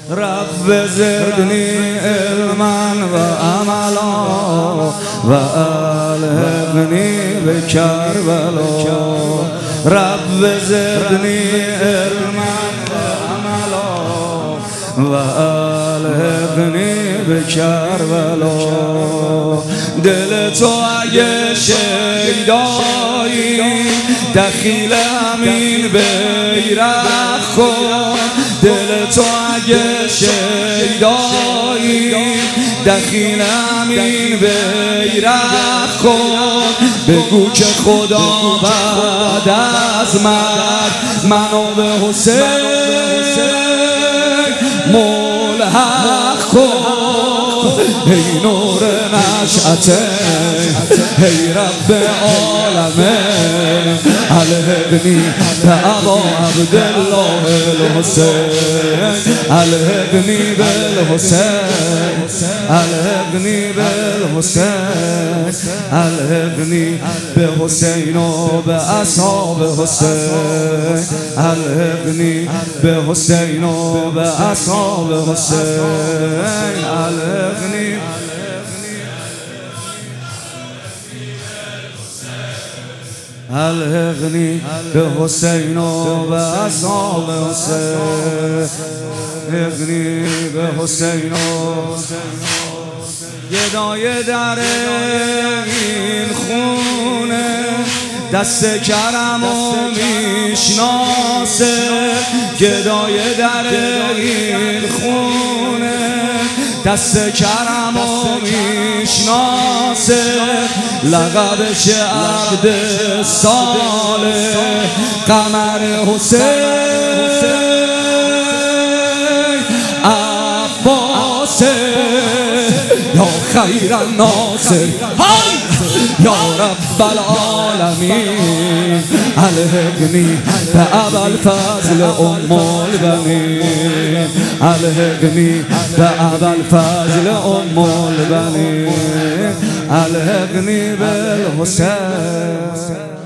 رب زدني علما وعملا وألهمني بكربلا رب زدني علما وعملا وألهمني بكربلا دل تو اگه شیدایی دخیل همین بیرق کن دل تو اگه شیدایی دخیل همین بیرق کن بگو که خدا بعد از منو به حسین ملحق کن ای نور نشأته ای رب عالمین الهبنی ابا عبدالله الحسین الهبنی بالحسین الهبنی بالحسین الهبنی به حسین و به اصحاب حسین الهبنی به حسین و به اصحاب حسین الهبنی الهقنی به حسین و به اصحاب حسین الهقنی به حسین و گدای در این خونه دست کرم و میشناسه گدای در این خونه دست کرم و میشناسه لقبش عبد صالح قمر حسین عباسه یا خیر الناصر یا رب العالمین الهقنی به ابوالفضل ام البنین الهقنی به ابوالفضل ام البنین الهقنی بالحسین